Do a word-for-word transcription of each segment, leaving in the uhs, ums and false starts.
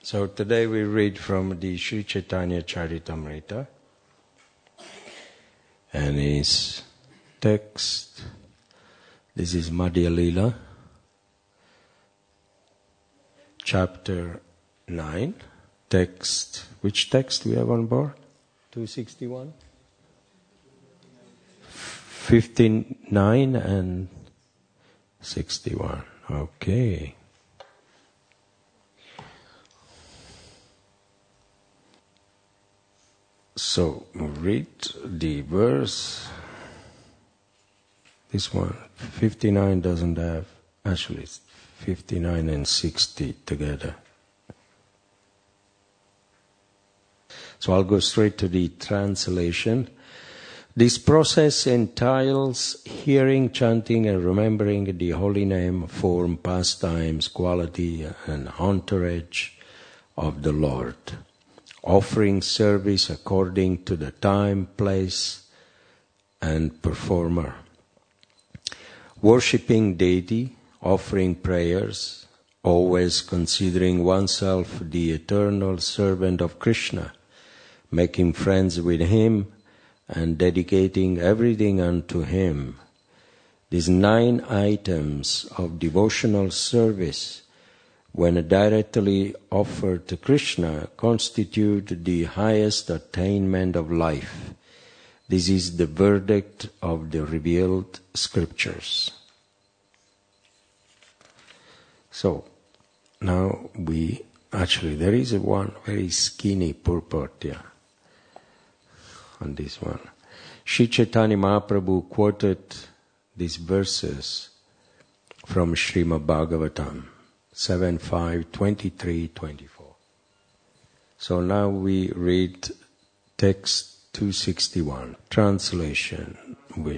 So today we read from the Sri Chaitanya Charitamrita, and his text, this is Madhya Lila, chapter nine, text, which text we have on board? two sixty-one? fifty-nine and sixty-one, okay. So, read the verse. This one, fifty-nine doesn't have, actually it's fifty-nine and sixty together. So I'll go straight to the translation. This process entails hearing, chanting and remembering the holy name, form, pastimes, quality and entourage of the Lord. Offering service according to the time, place, and performer. Worshipping deity, offering prayers, always considering oneself the eternal servant of Krishna, making friends with him, and dedicating everything unto him. These nine items of devotional service, when directly offered to Krishna, constitute the highest attainment of life. This is the verdict of the revealed scriptures. So, now we, actually there is one very skinny purport here on this one. Sri Chaitanya Mahaprabhu quoted these verses from Srimad Bhagavatam seven five twenty-three twenty-four. So now we read text two sixty-one, translation with,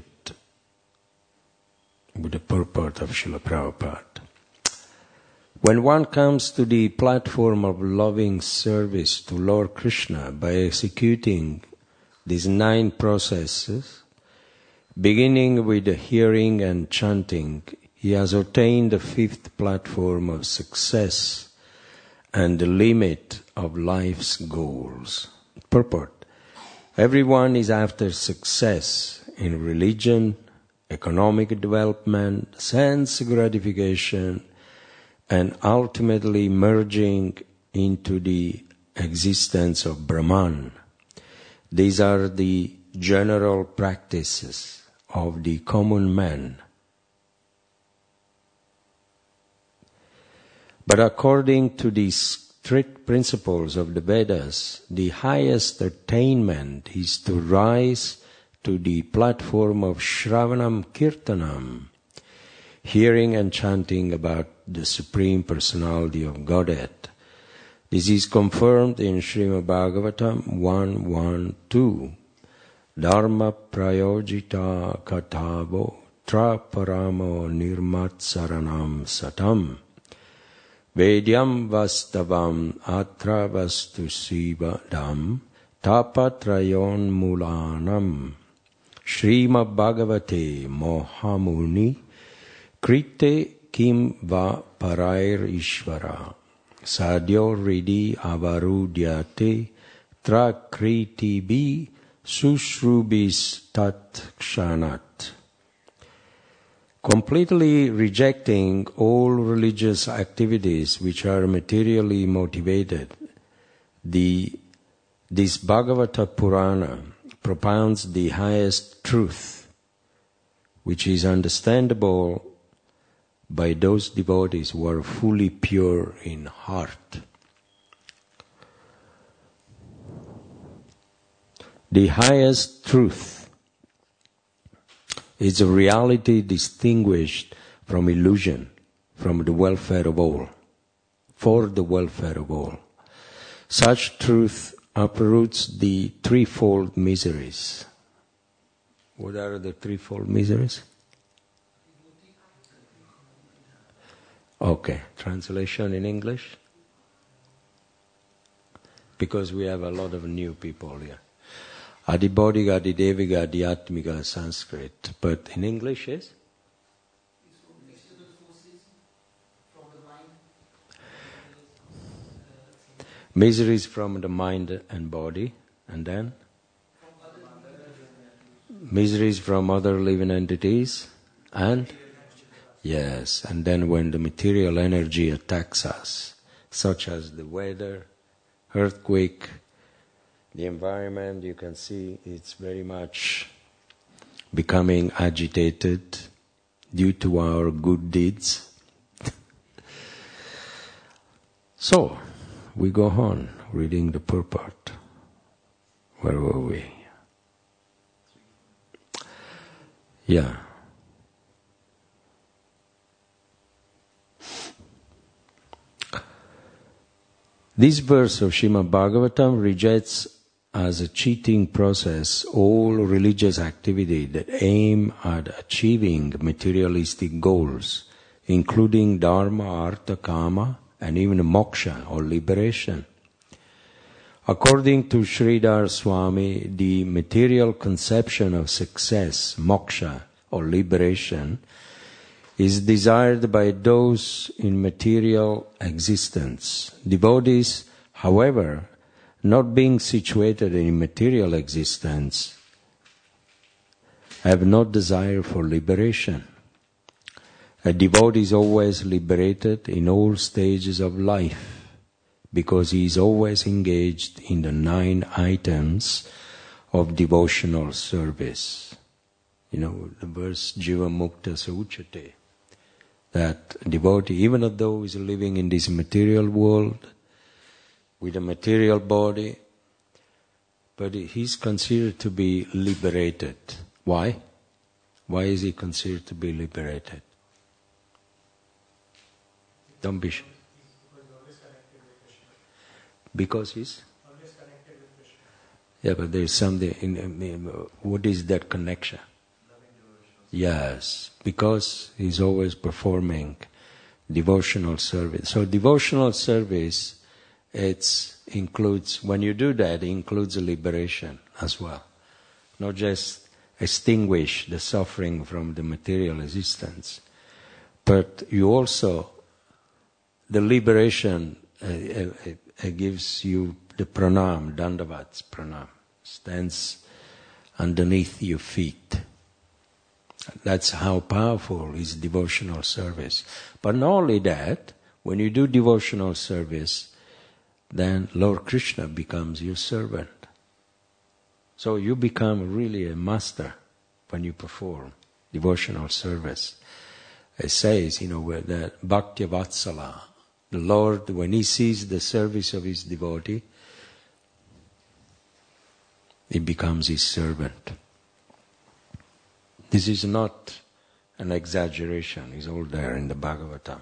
with the purport of Srila Prabhupada. When one comes to the platform of loving service to Lord Krishna by executing these nine processes, beginning with the hearing and chanting, he has attained the fifth platform of success and the limit of life's goals. Purport. Everyone is after success in religion, economic development, sense gratification, and ultimately merging into the existence of Brahman. These are the general practices of the common man. But according to the strict principles of the Vedas, the highest attainment is to rise to the platform of Shravanam Kirtanam, hearing and chanting about the Supreme Personality of Godhead. This is confirmed in Srimad Bhagavatam one one two. Dharma prayojita katavo traparamo nirmatsaranam satam. Vedyam vastavam atra vastu sivadam tapatrayon mulanam. Srimad Bhagavate Mohamuni krite kim va parair ishvara. Sadhyo ridi avarudyate trakriti bi sushrubis tat kshanat. Completely rejecting all religious activities which are materially motivated, the, this Bhagavata Purana propounds the highest truth, which is understandable by those devotees who are fully pure in heart. The highest truth is a reality distinguished from illusion, from the welfare of all, for the welfare of all. Such truth uproots the threefold miseries. What are the threefold miseries? Okay, translation in English? Because we have a lot of new people here. Adibodhiga, Adideviga, Adhyatmika, Sanskrit. But in English is? Miseries from the mind and body, and then miseries from other living entities, and yes, and then when the material energy attacks us, such as the weather, earthquake, the environment, you can see it's very much becoming agitated due to our good deeds. So, we go on reading the purport. Where were we? Yeah. This verse of Srimad Bhagavatam rejects as a cheating process all religious activity that aim at achieving materialistic goals, including dharma, artha, kama, and even moksha or liberation. According to Sridhar Swami, the material conception of success, moksha or liberation, is desired by those in material existence. Devotees, however, not being situated in material existence, have no desire for liberation. A devotee is always liberated in all stages of life, because he is always engaged in the nine items of devotional service. You know, the verse Jiva Mukta Sauchate, that devotee, even though he is living in this material world, with a material body, but he is considered to be liberated. Why? Why is he considered to be liberated? Don't be sure. Because he's always connected with Krishna. Yeah, but there is something in, in what is that connection? Yes, because he's always performing devotional service. So devotional service, it includes, when you do that, it includes a liberation as well. Not just extinguish the suffering from the material existence, but you also, the liberation uh, uh, uh, gives you the pranam, dandavat pranam, stands underneath your feet. That's how powerful is devotional service. But not only that, when you do devotional service, then Lord Krishna becomes your servant. So you become really a master when you perform devotional service. It says, you know, that Bhakti Vatsala, the Lord, when He sees the service of His devotee, He becomes His servant. This is not an exaggeration, it's all there in the Bhagavatam.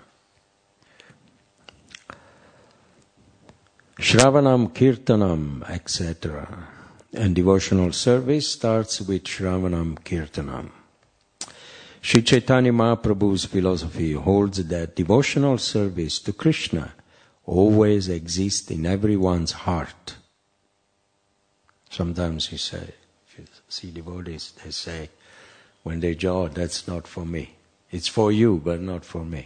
Shravanam, Kirtanam, et cetera. And devotional service starts with Shravanam, Kirtanam. Sri Chaitanya Mahaprabhu's philosophy holds that devotional service to Krishna always exists in everyone's heart. Sometimes you say, if you see devotees, they say, when they say, oh, that's not for me. It's for you, but not for me.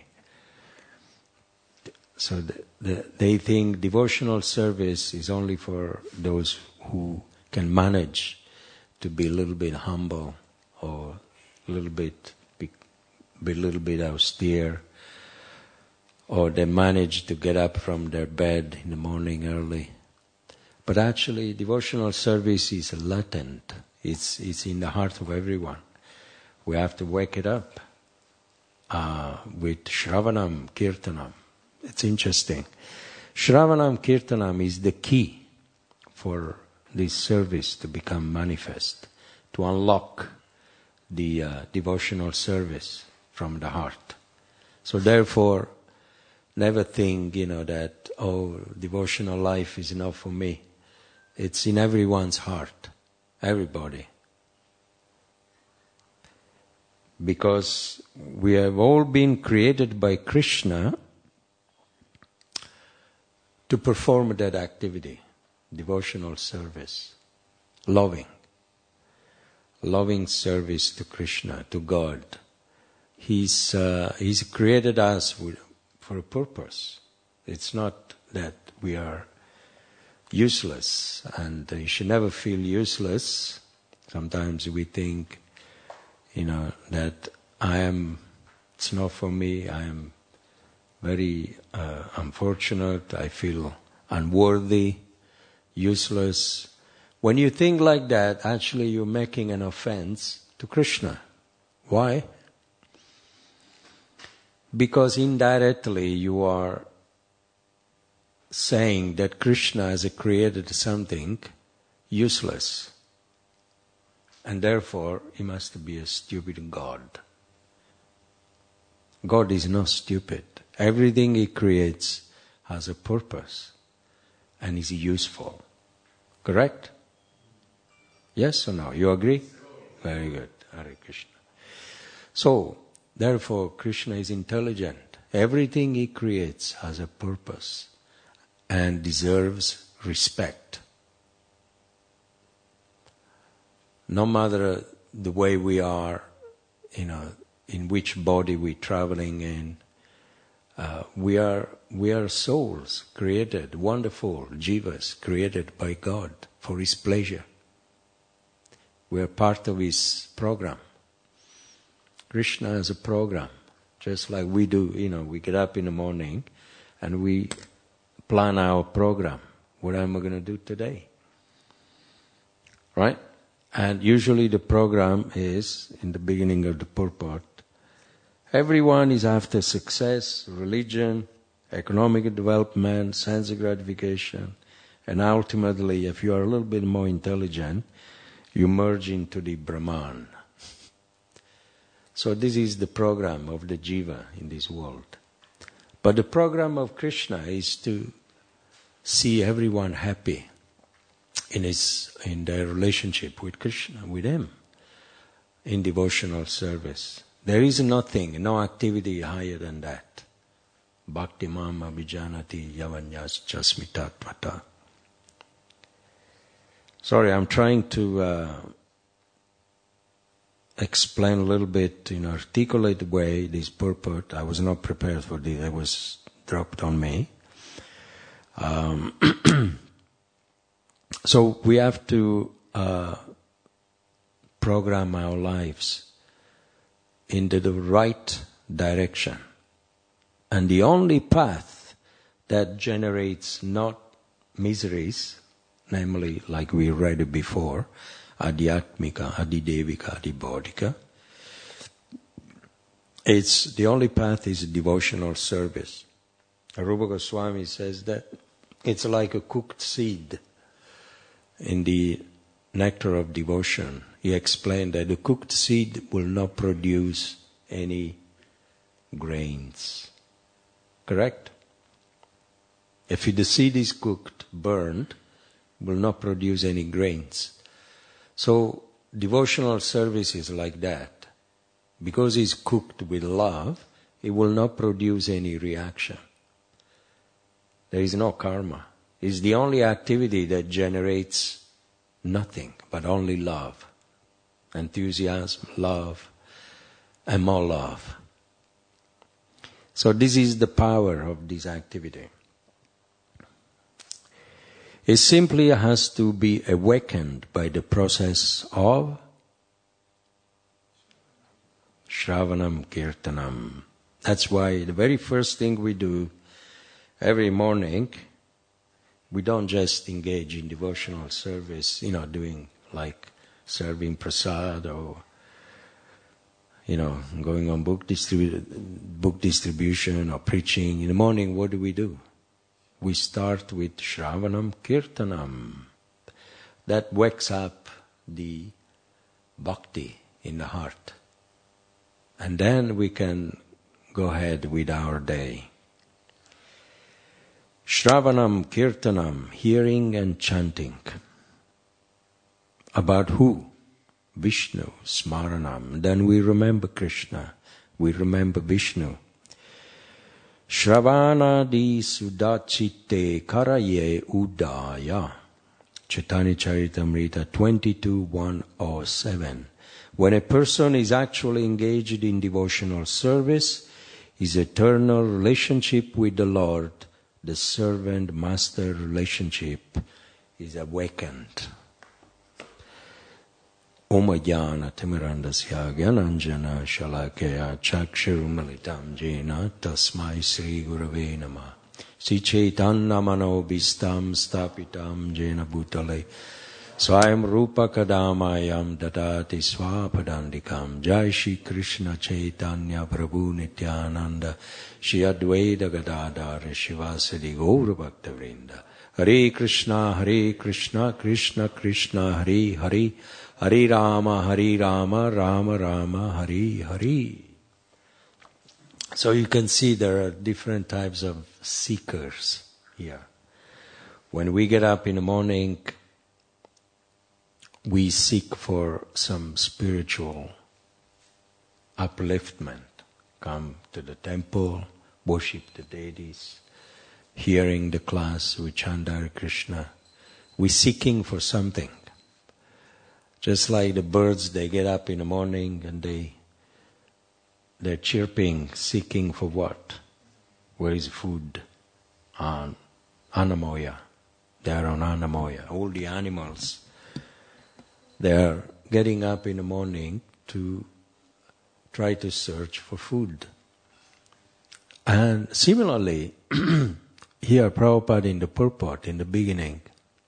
So the, the, they think devotional service is only for those who can manage to be a little bit humble or a little bit, be, be a little bit austere, or they manage to get up from their bed in the morning early. But actually, devotional service is latent. It's it's in the heart of everyone. We have to wake it up uh, with Shravanam, Kirtanam. It's interesting. Shravanam, Kirtanam is the key for this service to become manifest, to unlock the uh, devotional service from the heart. So therefore, never think, you know, that, oh, devotional life is enough for me. It's in everyone's heart, everybody. Because we have all been created by Krishna to perform that activity, devotional service, loving, loving service to Krishna, to God. He's uh, He's created us with, for a purpose. It's not that we are useless, and you should never feel useless. Sometimes we think, you know, that I am, it's not for me, I am very uh, unfortunate, I feel unworthy, useless. When you think like that, actually you're making an offense to Krishna. Why? Because indirectly you are saying that Krishna has created something useless, and therefore he must be a stupid God. God is not stupid. Everything he creates has a purpose and is useful. Correct? Yes or no? You agree? Very good. Hare Krishna. So, therefore, Krishna is intelligent. Everything he creates has a purpose and deserves respect. No matter the way we are, you know, in which body we're traveling in, uh, we are we are souls created, wonderful jivas created by God for His pleasure. We are part of His program. Krishna has a program, just like we do. You know, we get up in the morning and we plan our program. What am I going to do today? Right? And usually the program is, in the beginning of the purport, everyone is after success, religion, economic development, sense of gratification, and ultimately, if you are a little bit more intelligent, you merge into the Brahman. So this is the program of the jiva in this world. But the program of Krishna is to see everyone happy in his in their relationship with Krishna, with Him, in devotional service. There is nothing, no activity higher than that. Bhakti mam abhijanati yavanyas jasmitatvata. Sorry, I'm trying to uh, explain a little bit in an articulate way this purport. I was not prepared for this. It was dropped on me. Um, so we have to uh, program our lives into the right direction. And the only path that generates not miseries, namely, like we read before, adhyatmika, adidevika, adibodhika, it's the only path is devotional service. Rupa Goswami says that it's like a cooked seed in the nectar of devotion. He explained that the cooked seed will not produce any grains. Correct? If the seed is cooked, burned, will not produce any grains. So devotional service is like that. Because it's cooked with love, it will not produce any reaction. There is no karma. It's the only activity that generates nothing but only love. Enthusiasm, love, and more love. So this is the power of this activity. It simply has to be awakened by the process of Shravanam Kirtanam. That's why the very first thing we do every morning, we don't just engage in devotional service, you know, doing like serving prasad or, you know, going on book, distribu- book distribution or preaching. In the morning, what do we do? We start with Shravanam Kirtanam. That wakes up the bhakti in the heart. And then we can go ahead with our day. Shravanam Kirtanam, hearing and chanting. About who? Vishnu, Smaranam. Then we remember Krishna. We remember Vishnu. Shravana di sudachite karaye udaya. Chaitanya Charitamrita twenty-two one oh seven. When a person is actually engaged in devotional service, his eternal relationship with the Lord, the servant-master relationship, is awakened. Om Jnana Timirandasya Gyananjana Shalakaya Chakshurumalitam Jena Tasmai Sri Gurave Namah Sri Chaitanya Manobhistam Stapitam Jena Bhutale Swayam Rupa Kadamayam Dadati Swapadandikam Jai Shri Krishna Chaitanya Prabhu Nityananda Shri Advaita Gadadhara Shivasadi Gaura Bhakta Vrinda Hare Krishna Hare Krishna Krishna Krishna Hare Hare Hare Rama Hare Rama Rama Rama Hare Hare. So you can see there are different types of seekers here. When we get up in the morning, we seek for some spiritual upliftment. Come to the temple, worship the deities, hearing the class, we chant Hare Krishna. We're seeking for something. Just like the birds, they get up in the morning and they, they're chirping, seeking for what? Where is food? On Anamoya. They are on Anamoya. All the animals, they are getting up in the morning to try to search for food. And similarly, here Prabhupada in the purport, in the beginning,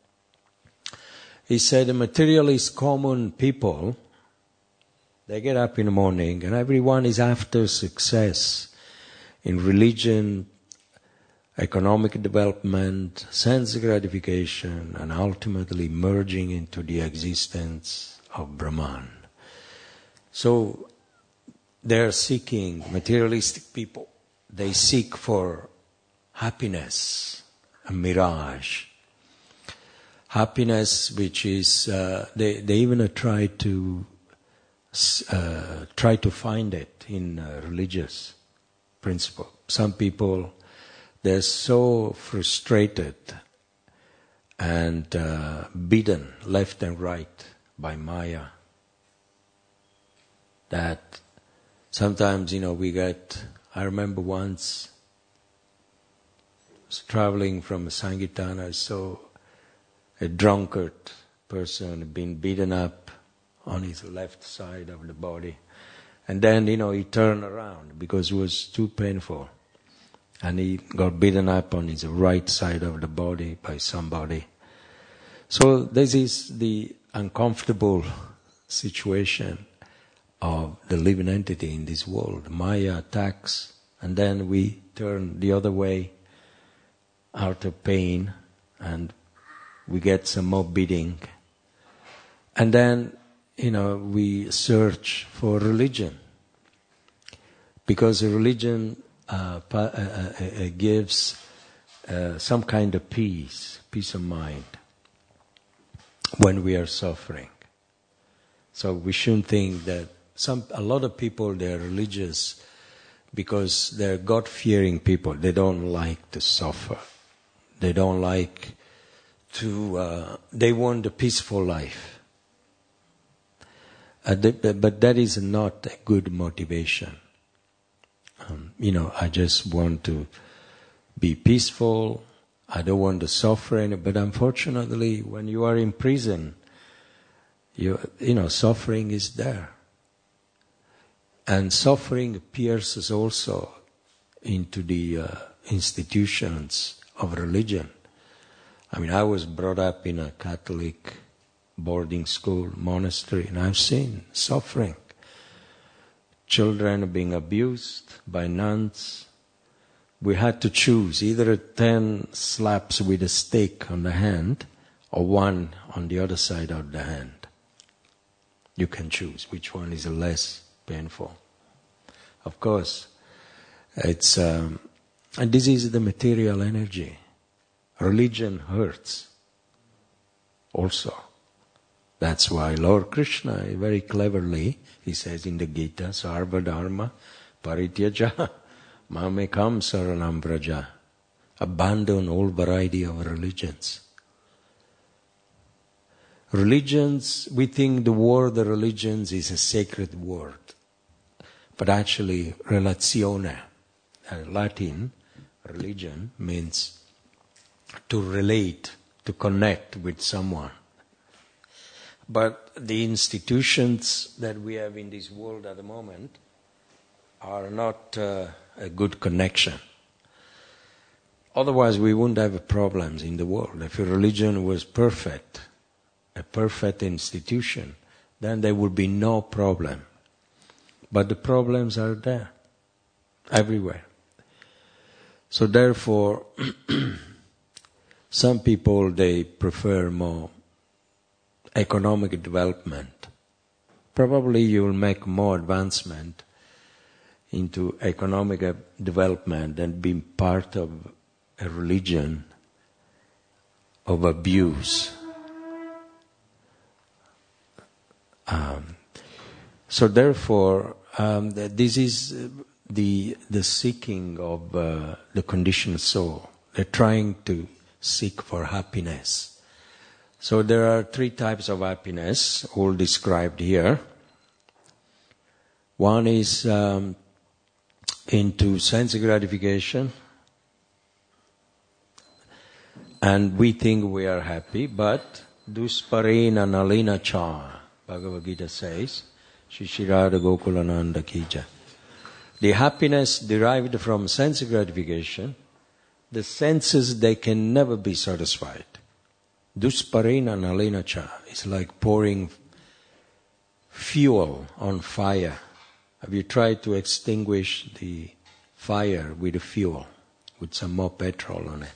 he said the materialist common people, they get up in the morning and everyone is after success in religion, economic development, sense gratification, and ultimately merging into the existence of Brahman. So they're seeking, materialistic people, they seek for happiness, a mirage. Happiness, which is, uh, they, they even uh, try to uh, try to find it in uh, religious principle. Some people, they're so frustrated and uh, beaten left and right by Maya that sometimes, you know, we get, I remember once I was traveling from Sankirtan, I saw a drunkard person being beaten up on his left side of the body. And then, you know, he turned around because it was too painful. And he got beaten up on his right side of the body by somebody. So this is the uncomfortable situation of the living entity in this world. Maya attacks, and then we turn the other way out of pain, and we get some more beating. And then, you know, we search for religion. Because religion uh, uh, uh, gives uh, some kind of peace, peace of mind, when we are suffering. So we shouldn't think that some, a lot of people, they're religious because they're God-fearing people. They don't like to suffer. They don't like to, uh, they want a peaceful life. Uh, th- th- but that is not a good motivation. Um, you know, I just want to be peaceful. I don't want to suffer any. But unfortunately, when you are in prison, you, you know, suffering is there. And suffering pierces also into the uh, institutions of religion. I mean, I was brought up in a Catholic boarding school, monastery, and I've seen suffering. Children being abused by nuns. We had to choose either ten slaps with a stick on the hand or one on the other side of the hand. You can choose which one is less painful. Of course, it's um, and this is the material energy. Religion hurts also. That's why Lord Krishna, very cleverly, he says in the Gita, Sarva Dharma Parityaja Mamekam Saranam Vraja. Abandon all variety of religions. Religions, we think the word religions is a sacred word. But actually, relazione, uh, Latin, religion, means to relate to connect with someone. But the institutions that we have in this world at the moment are not uh, a good connection. Otherwise, we wouldn't have problems in the world. If a religion was perfect, a perfect institution, then there would be no problem. But the problems are there, everywhere. So therefore, some people, they prefer more economic development. Probably you'll make more advancement into economic development than being part of a religion of abuse. Um, so therefore, um, this is the the seeking of uh, the conditioned soul. They're trying to seek for happiness. So there are three types of happiness, all described here. One is um, into sense gratification, and we think we are happy, but dusparena nalina cha, Bhagavad Gita says, Shishirada Gokulananda Kija. The happiness derived from sense gratification, the senses, they can never be satisfied. Dusparena nalina cha is like pouring fuel on fire. Have you tried to extinguish the fire with a fuel, with some more petrol on it?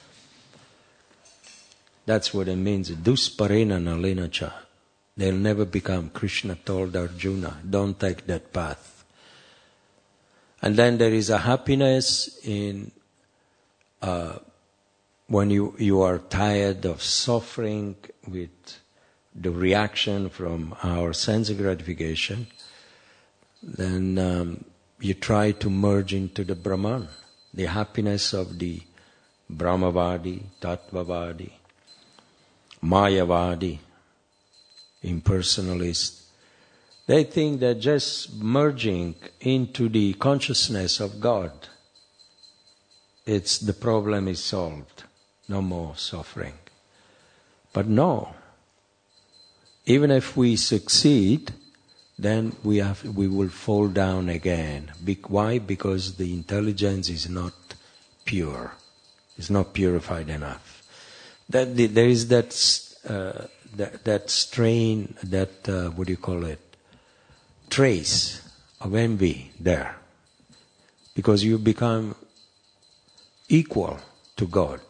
That's what it means. Dusparena nalina cha. They'll never become. Krishna told Arjuna, don't take that path. And then there is a happiness in uh, when you, you are tired of suffering with the reaction from our sense gratification, then um, you try to merge into the Brahman, the happiness of the Brahmavadi, Tattvavadi, Mayavadi, impersonalist. They think that just merging into the consciousness of God, it's the problem is solved. No more suffering. But no. Even if we succeed, then we have we will fall down again. Be- why? Because the intelligence is not pure. It's not purified enough. That the, there is that uh, that that strain, that uh, what do you call it? Trace of envy there, because you become equal to God,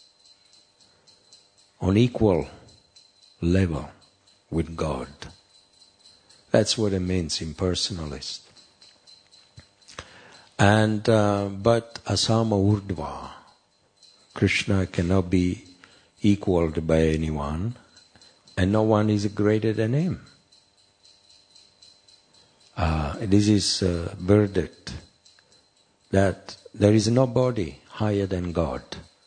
on equal level with God. That's what it means, impersonalist. And uh, but asama urdhva, Krishna cannot be equaled by anyone, and no one is greater than him. Uh, this is a verdict that there is nobody higher than God,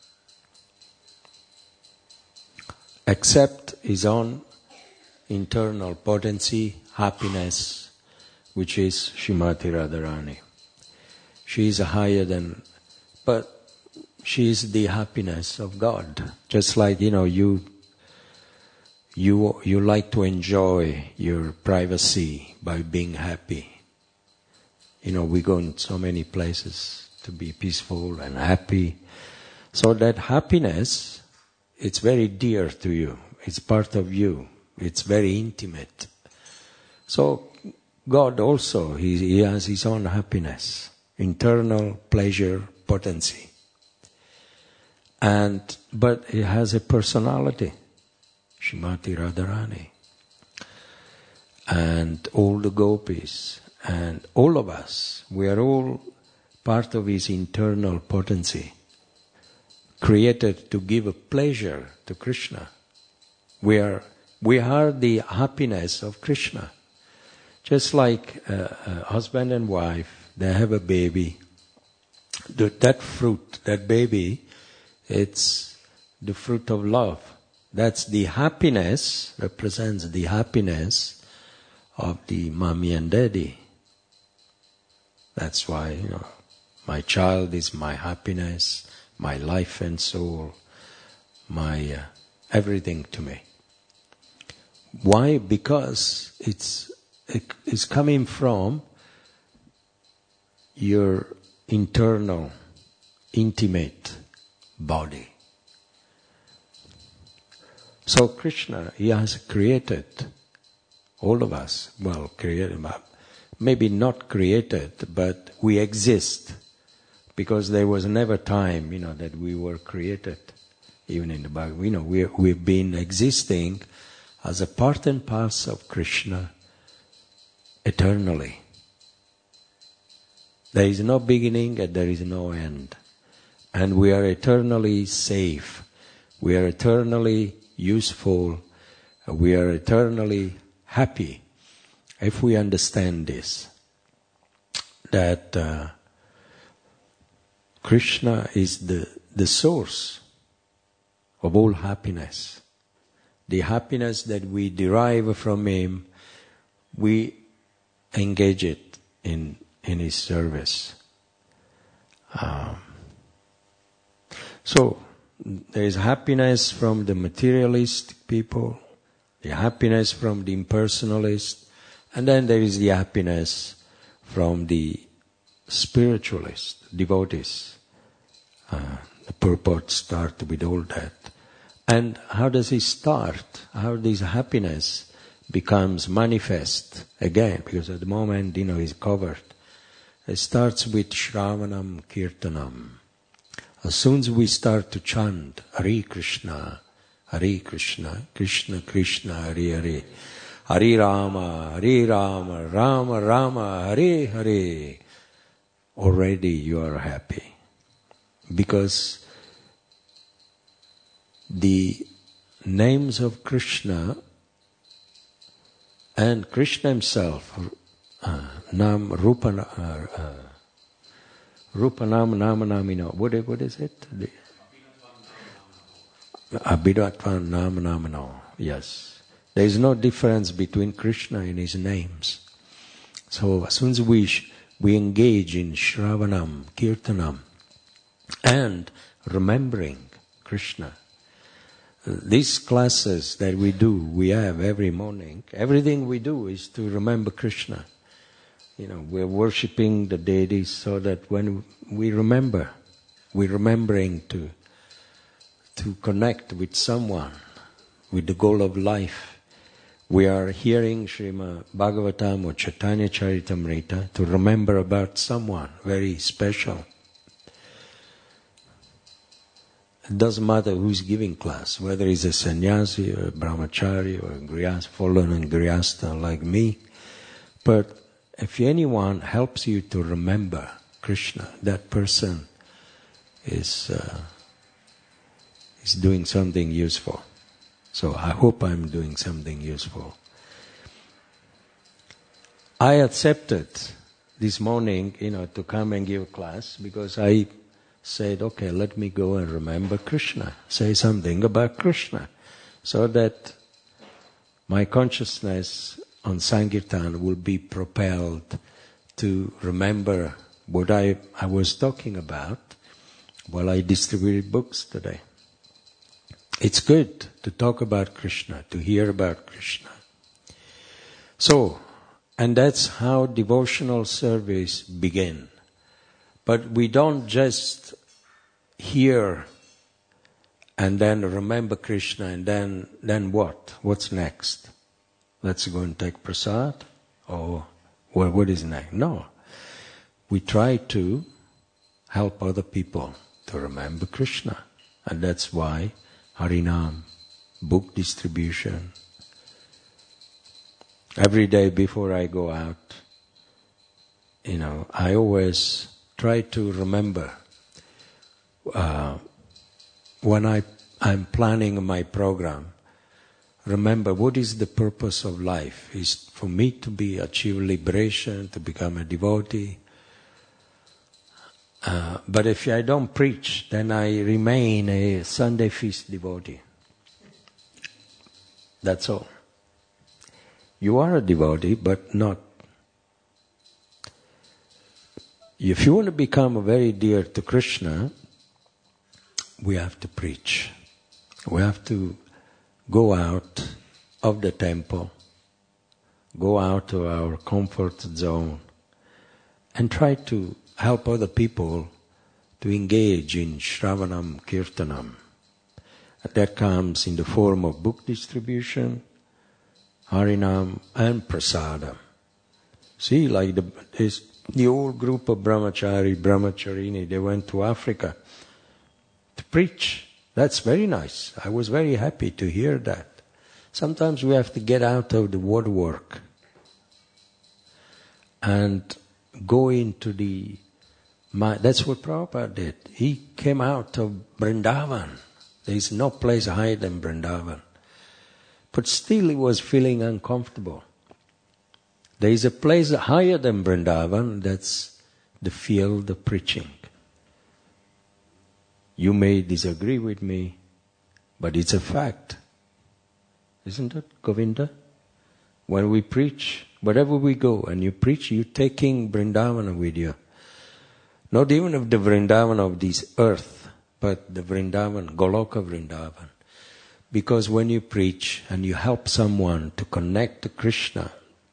except his own internal potency, happiness, which is Srimati Radharani. She is higher than, but she is the happiness of God. Just like, you know, you you you like to enjoy your privacy by being happy. You know, we go in so many places to be peaceful and happy. So that happiness, it's very dear to you. It's part of you. It's very intimate. So God also, He, he has His own happiness, internal pleasure, potency. And but He has a personality, Srimati Radharani. And all the gopis, and all of us, we are all part of His internal potency, created to give a pleasure to Krishna. We are we are the happiness of Krishna. Just like a, a husband and wife, they have a baby. The, that fruit, that baby, it's the fruit of love. That's the happiness, represents the happiness of the mommy and daddy. That's why, you know, my child is my happiness, my life and soul. my uh, everything to me. Why? Because it's it's coming from your internal, intimate body. So Krishna, He has created all of us. Well, created, maybe not created, but we exist because there was never time, you know, that we were created. Even in the Bhagavad, you know, we we've been existing as a part and parcel of Krishna eternally. There is no beginning and there is no end. And we are eternally safe. We are eternally useful. We are eternally happy if we understand this. That uh, Krishna is the, the source of all happiness. The happiness that we derive from Him, we engage it in in His service. Um, so, there is happiness from the materialist people, the happiness from the impersonalist, and then there is the happiness from the spiritualist, devotees. Uh, the purport starts with all that. And how does it start? How this happiness becomes manifest again? Because at the moment, you know, it's covered. It starts with Shravanam Kirtanam. As soon as we start to chant Hare Krishna, Hare Krishna, Krishna Krishna, Hare Hare, Hare Rama, Hare Rama, Rama Rama, Hare Hare, already you are happy. Because the names of Krishna and Krishna Himself, uh, Nam Rupa, uh, uh, Rupa Nam Nama Namino, what, what is it? Abhidatvan Nama Namino, yes. There is no difference between Krishna and His names. So as soon as we, we engage in Shravanam, Kirtanam, and remembering Krishna, these classes that we do, we have every morning, everything we do is to remember Krishna. You know, we're worshipping the deities so that when we remember, we're remembering to to connect with someone, with the goal of life. We are hearing Srimad Bhagavatam or Chaitanya Charitamrita to remember about someone very special. It doesn't matter who's giving class, whether he's a sannyasi or a brahmachari or a grihastha, fallen in grihastha like me. But if anyone helps you to remember Krishna, that person is uh, is doing something useful. So I hope I'm doing something useful. I accepted this morning, you know, to come and give a class because I said, okay, let me go and remember Krishna, say something about Krishna, so that my consciousness on Sankirtan will be propelled to remember what I, I was talking about while I distributed books today. It's good to talk about Krishna, to hear about Krishna. So, and that's how devotional service begins. But we don't just hear and then remember Krishna and then then what? What's next? Let's go and take prasad? Or well, what is next? No. We try to help other people to remember Krishna. And that's why Harinam, book distribution. Every day before I go out, you know, I always try to remember uh, when I, I'm planning my program, remember what is the purpose of life? Is for me to be achieve liberation, to become a devotee. Uh, but if I don't preach, then I remain a Sunday feast devotee. That's all. You are a devotee, but not. If you want to become very dear to Krishna, we have to preach. We have to go out of the temple, go out of our comfort zone, and try to help other people to engage in Shravanam Kirtanam. That comes in the form of book distribution, Harinam, and Prasadam. See, like the, this, the old group of Brahmachari, Brahmacharini, they went to Africa to preach. That's very nice. I was very happy to hear that. Sometimes we have to get out of the woodwork and go into the... My, that's what Prabhupada did. He came out of Vrindavan. There is no place higher than Vrindavan. But still he was feeling uncomfortable. There is a place higher than Vrindavan, that's the field of preaching. You may disagree with me, but it's a fact. Isn't it, Govinda? When we preach, wherever we go and you preach, you're taking Vrindavan with you. Not even of the Vrindavan of this earth, but the Vrindavan, Goloka Vrindavan. Because when you preach and you help someone to connect to Krishna,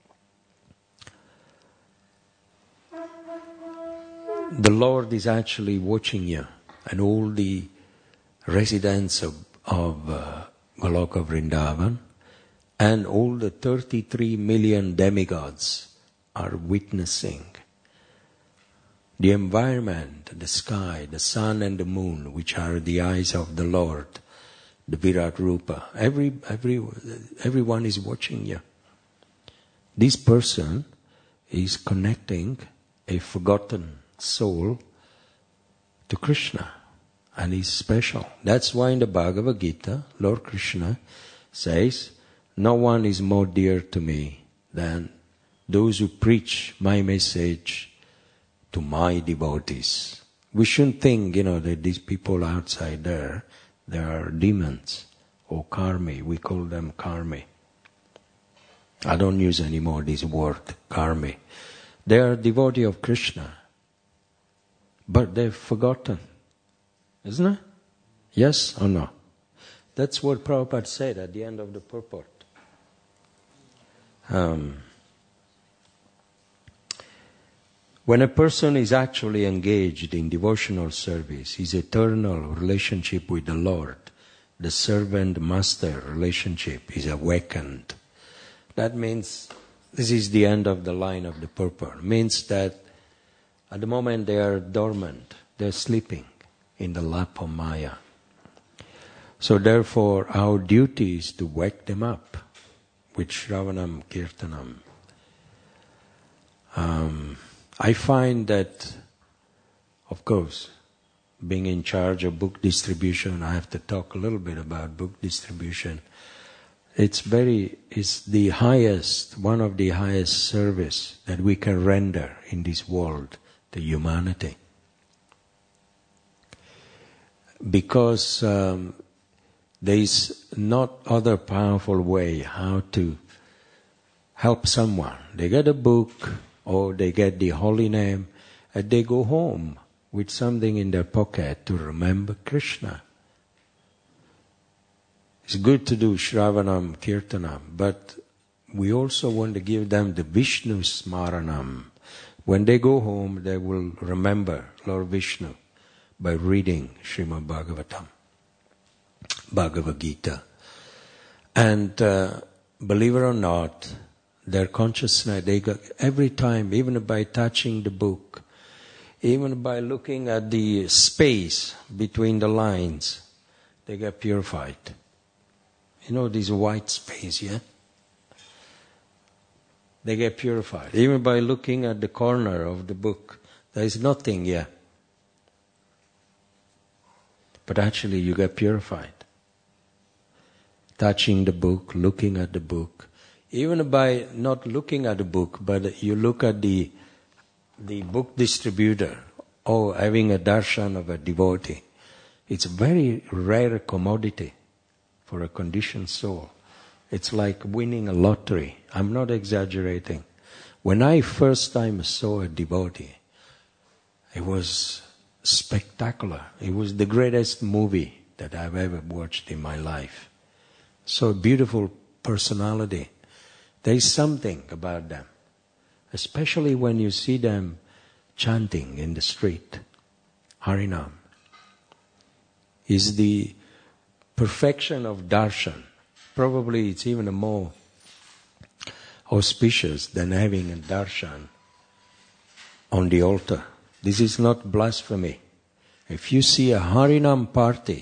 the Lord is actually watching you, and all the residents of, of uh, Goloka Vrindavan and all the thirty-three million demigods are witnessing. The environment, the sky, the sun and the moon, which are the eyes of the Lord, the Virat Rupa, every, every, everyone is watching you. This person is connecting a forgotten soul to Krishna, and is special. That's why in the Bhagavad Gita, Lord Krishna says, no one is more dear to me than those who preach my message to my devotees. We shouldn't think, you know, that these people outside there, they are demons or karmi. We call them karmi. I don't use anymore this word, karmi. They are devotee of Krishna, but they've forgotten. Isn't it? Yes or no? That's what Prabhupada said at the end of the purport. Um, when a person is actually engaged in devotional service, his eternal relationship with the Lord, the servant-master relationship, is awakened. That means, this is the end of the line of the purport, means that at the moment they are dormant, they're sleeping in the lap of Maya. So therefore our duty is to wake them up with Shravanam Kirtanam. Um, I find that, of course, being in charge of book distribution, I have to talk a little bit about book distribution. It's very, it's the highest, one of the highest service that we can render in this world to humanity. Because um, there is not other powerful way how to help someone. They get a book or they get the holy name and they go home with something in their pocket to remember Krishna. It's good to do Shravanam Kirtanam, but we also want to give them the Vishnu Smaranam. When they go home, they will remember Lord Vishnu by reading Srimad Bhagavatam, Bhagavad Gita. And uh, believe it or not, their consciousness, they got, every time, even by touching the book, even by looking at the space between the lines, they get purified. You know this white space, yeah? They get purified. Even by looking at the corner of the book, there is nothing here. But actually you get purified. Touching the book, looking at the book. Even by not looking at the book, but you look at the the book distributor or having a darshan of a devotee. It's a very rare commodity for a conditioned soul. It's like winning a lottery. I'm not exaggerating. When I first time saw a devotee, it was spectacular. It was the greatest movie that I've ever watched in my life. So beautiful personality. There is something about them, especially when you see them chanting in the street. Harinam is the perfection of darshan. Probably it's even more auspicious than having a darshan on the altar. This is not blasphemy. If you see a Harinam party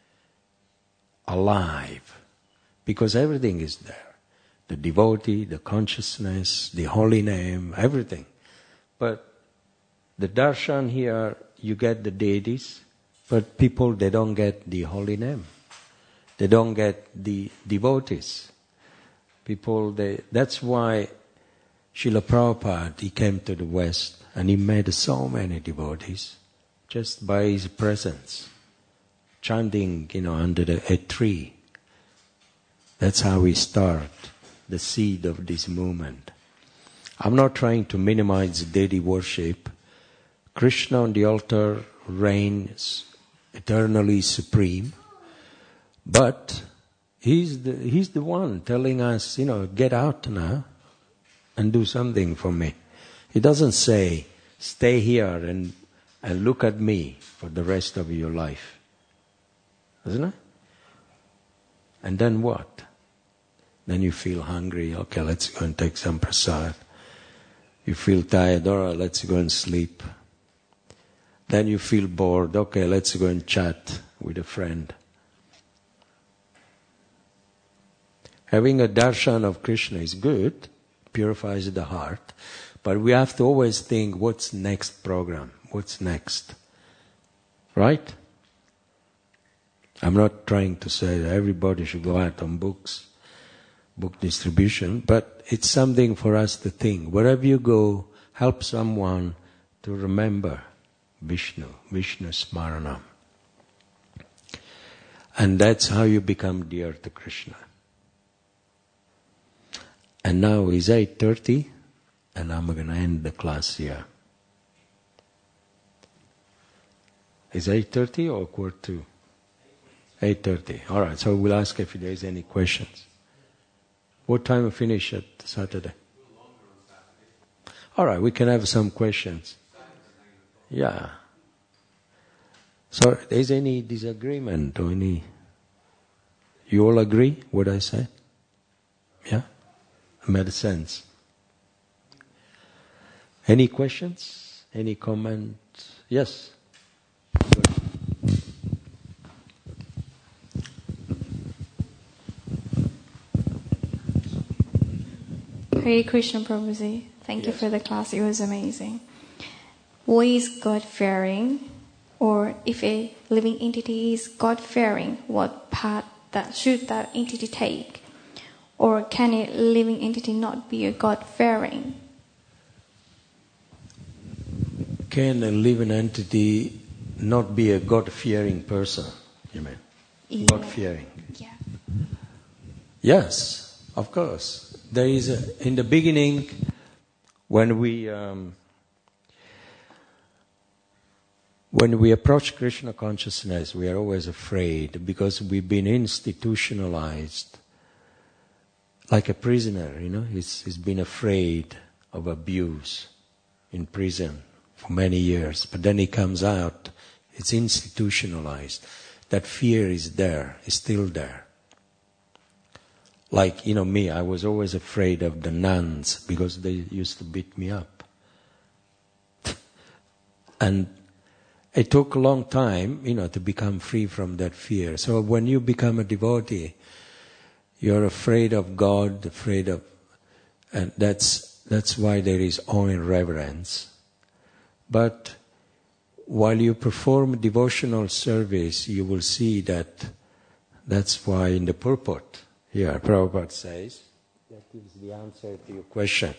alive, because everything is there, the devotee, the consciousness, the holy name, everything. But the darshan here, you get the deities, but people, they don't get the holy name. They don't get the devotees. People, they, that's why Srila Prabhupada, he came to the West and he met so many devotees just by his presence, chanting, you know, under the, a tree. That's how we start the seed of this movement. I'm not trying to minimize deity worship. Krishna on the altar reigns eternally supreme, but he's the, he's the one telling us, you know, get out now and do something for me. He doesn't say, stay here and, and look at me for the rest of your life. Isn't it? And then what? Then you feel hungry. Okay, let's go and take some prasad. You feel tired. All right, let's go and sleep. Then you feel bored. Okay, let's go and chat with a friend. Having a darshan of Krishna is good, purifies the heart, but we have to always think, what's next program? What's next? Right? I'm not trying to say that everybody should go out on books, book distribution, but it's something for us to think. Wherever you go, help someone to remember Vishnu, Vishnu Smaranam. And that's how you become dear to Krishna. And now it's eight thirty, and I'm going to end the class here. Is eight thirty or quarter to? eight thirty. All right, so we'll ask if there's any questions. What time we finish at Saturday? All right, we can have some questions. Yeah. So, is any disagreement or any... You all agree what I said? Yeah? Made sense. Any questions? Any comments? Yes? Hare Krishna Prabhuji, thank yes. you for the class, it was amazing. What is God-fearing? Or if a living entity is God-fearing, what path that should that entity take? Or can a living entity not be a God-fearing? Can a living entity not be a God-fearing person, you mean? Yeah. God-fearing. Yeah. Yes, of course. There is a, in the beginning, when we um, when we approach Krishna consciousness, we are always afraid because we've been institutionalized like a prisoner. You know, he's, he's been afraid of abuse in prison for many years, but then he comes out. It's institutionalized. That fear is there, is still there. Like, you know, me, I was always afraid of the nuns because they used to beat me up. And it took a long time, you know, to become free from that fear. So when you become a devotee, you're afraid of God, afraid of... And that's, that's why there is awe and reverence. But while you perform devotional service, you will see that that's why in the purport, here, Prabhupada says, that gives the answer to your question.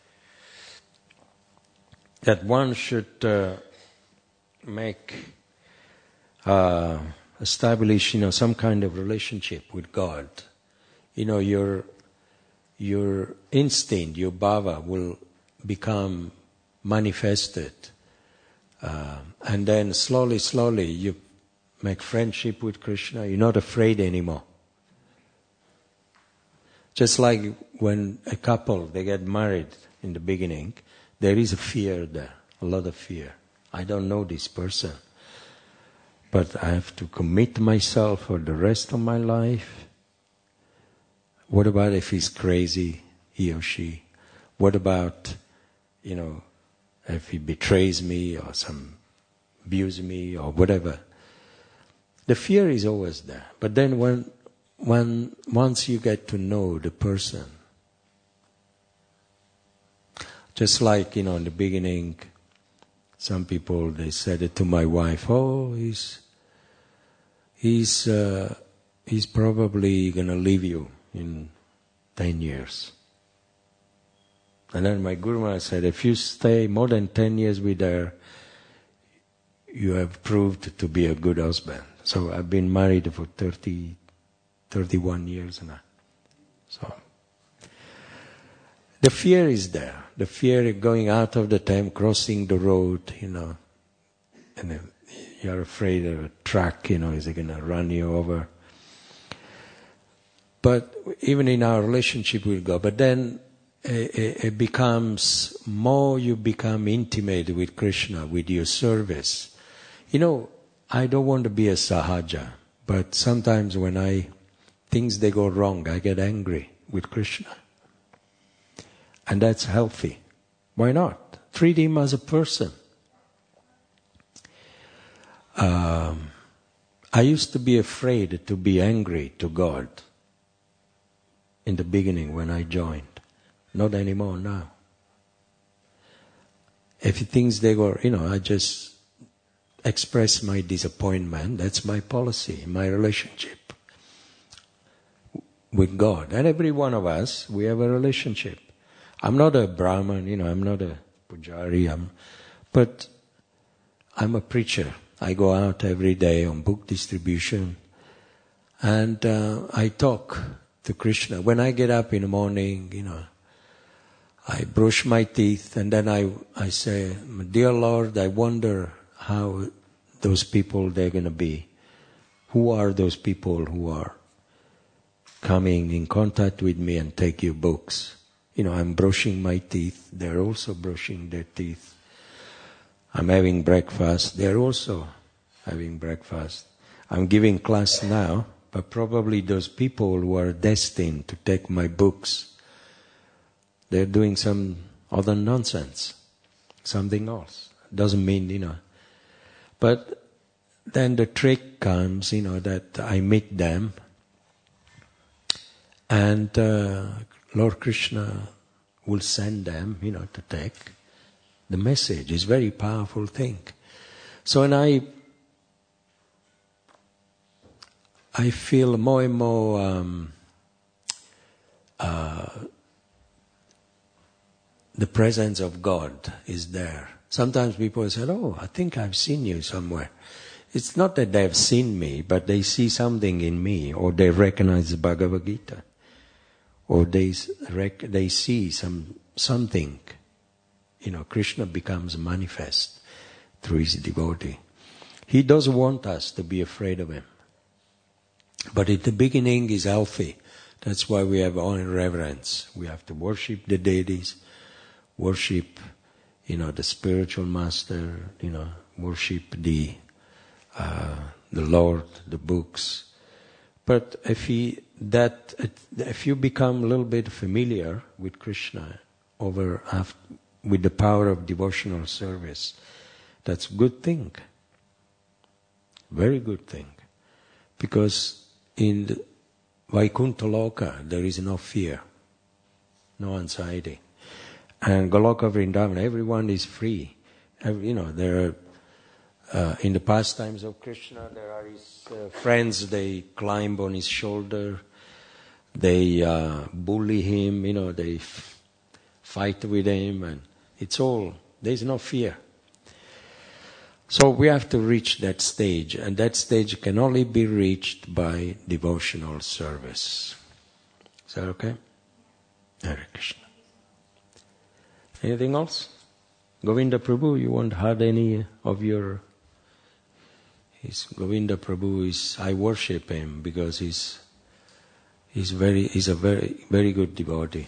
That one should uh, make, uh, establish, you know, some kind of relationship with God. You know, your your instinct, your bhava will become manifested. Uh, and then slowly, slowly, you make friendship with Krishna, you're not afraid anymore. Just like when a couple, they get married in the beginning, there is a fear there, a lot of fear. I don't know this person, but I have to commit myself for the rest of my life. What about if he's crazy, he or she? What about, you know, if he betrays me or some abuse me or whatever? The fear is always there. But then when, when once you get to know the person, just like, you know, in the beginning, some people, they said it to my wife, oh, he's, he's, uh, he's probably going to leave you in ten years. And then my Guru Maharaj said, if you stay more than ten years with her, you have proved to be a good husband. So I've been married for thirty, thirty-one years now. So the fear is there. The fear of going out of the time, crossing the road, you know, and you're afraid of a truck, you know, is it going to run you over? But even in our relationship with God, but then it, it becomes more you become intimate with Krishna, with your service. You know, I don't want to be a sahaja, but sometimes when I things they go wrong, I get angry with Krishna. And that's healthy. Why not? Treat him as a person. Um, I used to be afraid to be angry to God in the beginning when I joined. Not anymore now. If things they go, you know, I just express my disappointment. That's my policy, my relationship with God. And every one of us, we have a relationship. I'm not a Brahman, you know, I'm not a Pujari, I'm, but I'm a preacher. I go out every day on book distribution and uh, I talk to Krishna. When I get up in the morning, you know, I brush my teeth and then I, I say, dear Lord, I wonder how those people they're going to be. Who are those people who are coming in contact with me and take your books? You know, I'm brushing my teeth. They're also brushing their teeth. I'm having breakfast. They're also having breakfast. I'm giving class now, but probably those people who are destined to take my books, they're doing some other nonsense, something else. Doesn't mean, you know. But then the trick comes, you know, that I meet them and uh, Lord Krishna will send them, you know, to take the message. It's a very powerful thing. So when I I feel more and more um, uh, the presence of God is there. Sometimes people say, oh, I think I've seen you somewhere. It's not that they've seen me, but they see something in me, or they recognize the Bhagavad Gita, or they rec- they see some something. You know, Krishna becomes manifest through his devotee. He doesn't want us to be afraid of him. But at the beginning is healthy. That's why we have honor and reverence. We have to worship the deities, worship, you know, the spiritual master, you know, worship the uh, the Lord, the books. But if he that if you become a little bit familiar with Krishna over after, with the power of devotional service, that's a good thing. Very good thing. Because in the Vaikuntha Loka, there is no fear, no anxiety. And Goloka Vrindavan, everyone is free. Every, you know, there are, uh, in the pastimes of Krishna, there are his uh, friends, they climb on his shoulder, they uh, bully him, you know, they f- fight with him, and it's all, there's no fear. So we have to reach that stage, and that stage can only be reached by devotional service. Is that okay? Hare Krishna. Anything else? Govinda Prabhu, you won't have any of your He's Govinda Prabhu is, I worship him because he's he's very he's a very very good devotee.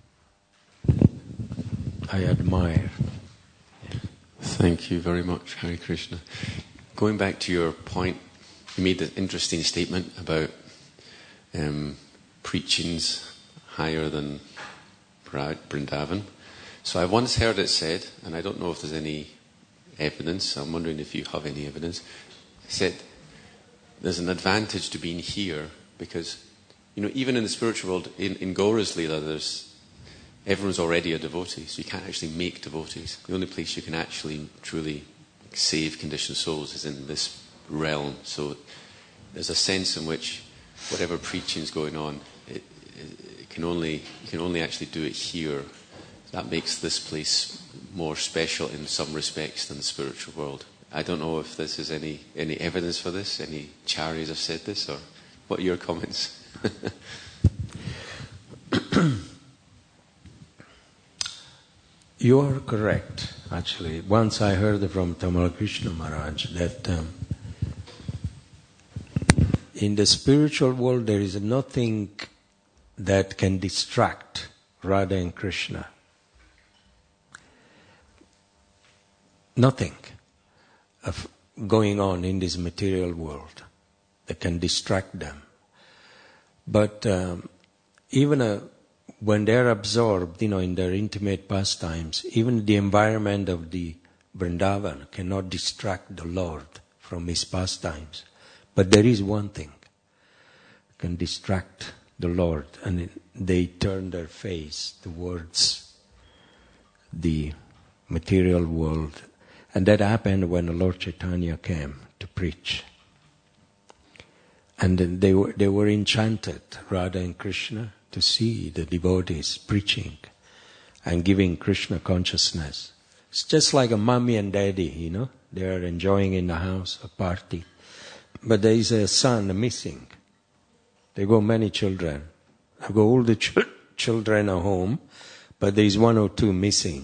I admire. Thank you very much, Hare Krishna. Going back to your point, you made an interesting statement about um, preachings higher than Vrindavan. So I once heard it said, and I don't know if there's any evidence, I'm wondering if you have any evidence, said there's an advantage to being here because, you know, even in the spiritual world, in, in Gaura's Leela, there's everyone's already a devotee, so you can't actually make devotees. The only place you can actually truly save conditioned souls is in this realm. So there's a sense in which whatever preaching is going on, it, it can only you can only actually do it here. That makes this place more special in some respects than the spiritual world. I don't know if this is any, any evidence for this, any charis have said this, or what are your comments? You are correct, actually. Once I heard from Tamal Krishna Maharaj that um, in the spiritual world there is nothing that can distract Radha and Krishna. Nothing of going on in this material world that can distract them. But um, even a when they're absorbed, you know, in their intimate pastimes, even the environment of the Vrindavan cannot distract the Lord from his pastimes. But there is one thing can distract the Lord, and they turn their face towards the material world. And that happened when Lord Chaitanya came to preach. And they were, they were enchanted, Radha and Krishna, to see the devotees preaching and giving Krishna consciousness. It's just like a mommy and daddy, you know. They are enjoying in the house a party. But there is a son missing. There go many children. There go all the ch- children are home, but there is one or two missing.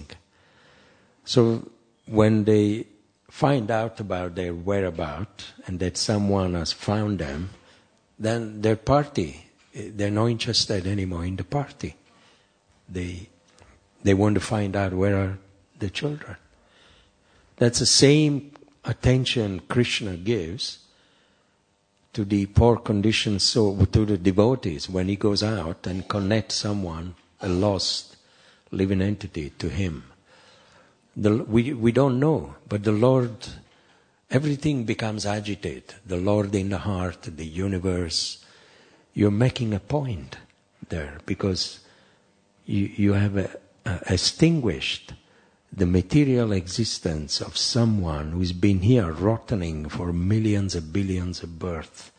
So when they find out about their whereabouts and that someone has found them, then their party, they're not interested anymore in the party. They they want to find out where are the children. That's the same attention Krishna gives to the poor conditioned soul, to the devotees when he goes out and connects someone, a lost living entity, to him. The, we we don't know, but the Lord, everything becomes agitated. The Lord in the heart, the universe. You're making a point there because you you have a, a extinguished the material existence of someone who's been here rotting for millions and billions of births.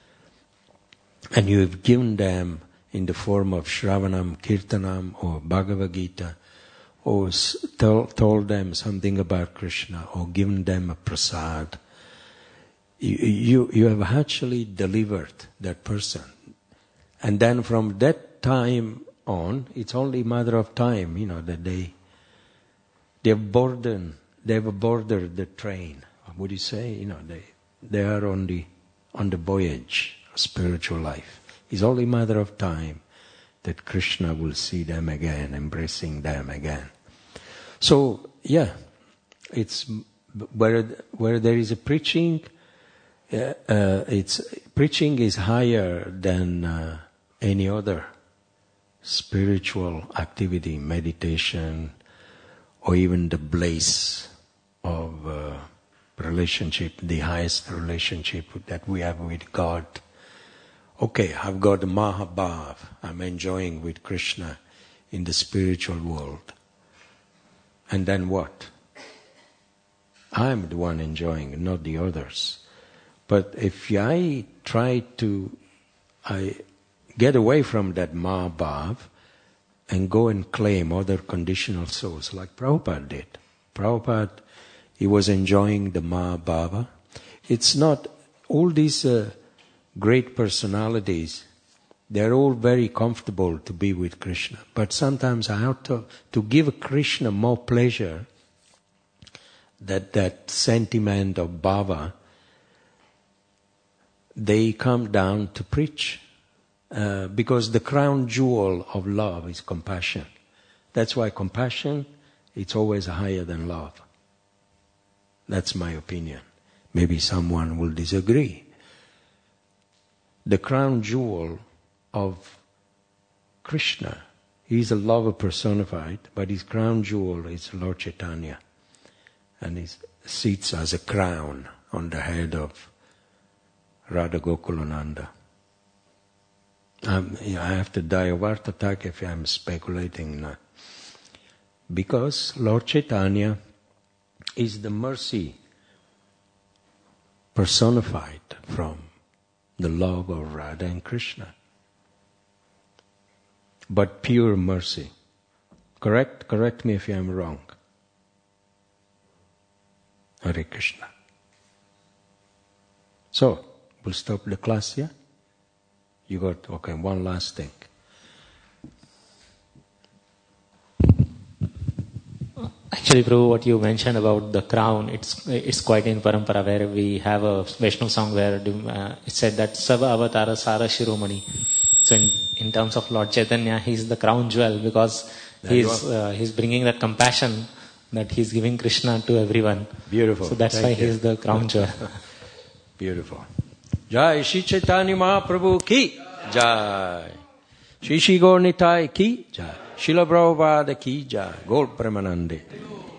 And you have given them in the form of Shravanam, Kirtanam or Bhagavad Gita, or told, told them something about Krishna, or given them a prasad. You, you, you have actually delivered that person. And then from that time on, it's only a matter of time, you know, that they they've boarded, they've boarded the train. What would you say? You know, they they are on the on the voyage of spiritual life. It's only a matter of time that Krishna will see them again, embracing them again. So yeah, it's where where there is a preaching. Uh, uh, it's preaching is higher than uh, any other spiritual activity, meditation, or even the bliss of uh, relationship, the highest relationship that we have with God. Okay, I've got Mahabhav, I'm enjoying with Krishna in the spiritual world. And then what? I'm the one enjoying, not the others. But if I try to I get away from that Mahabhav and go and claim other conditional souls, like Prabhupada did. Prabhupada, he was enjoying the Mahabhava. It's not, all these uh, great personalities, they're all very comfortable to be with Krishna. But sometimes I have to, to give Krishna more pleasure, that that sentiment of bhava, they come down to preach. Uh, because the crown jewel of love is compassion. That's why compassion, it's always higher than love. That's my opinion. Maybe someone will disagree. The crown jewel of Krishna, he's a lover personified, but his crown jewel is Lord Chaitanya. And he sits as a crown on the head of Radha Gokulananda. Um, I have to die of heart attack if I'm speculating now. Because Lord Chaitanya is the mercy personified from the love of Radha and Krishna. But pure mercy. Correct? Correct me if I'm wrong. Hare Krishna. So, we'll stop the class here. You got, okay, one last thing. Actually, Prabhu, what you mentioned about the crown, it's it's quite in Parampara, where we have a Vaishnav song where uh, it said that Sava Avatara Sara Shiromani. So in, in terms of Lord Chaitanya, he's the crown jewel because he's uh, he's bringing that compassion that he's giving Krishna to everyone. Beautiful. So that's Thank why you. he's the crown jewel. Beautiful. Jai Shri Chaitanya Mahaprabhu ki Jai. Shri Shri Gaur Nitai ki Jai. Srila Prabhupada ki Jai. Gaur Premanande.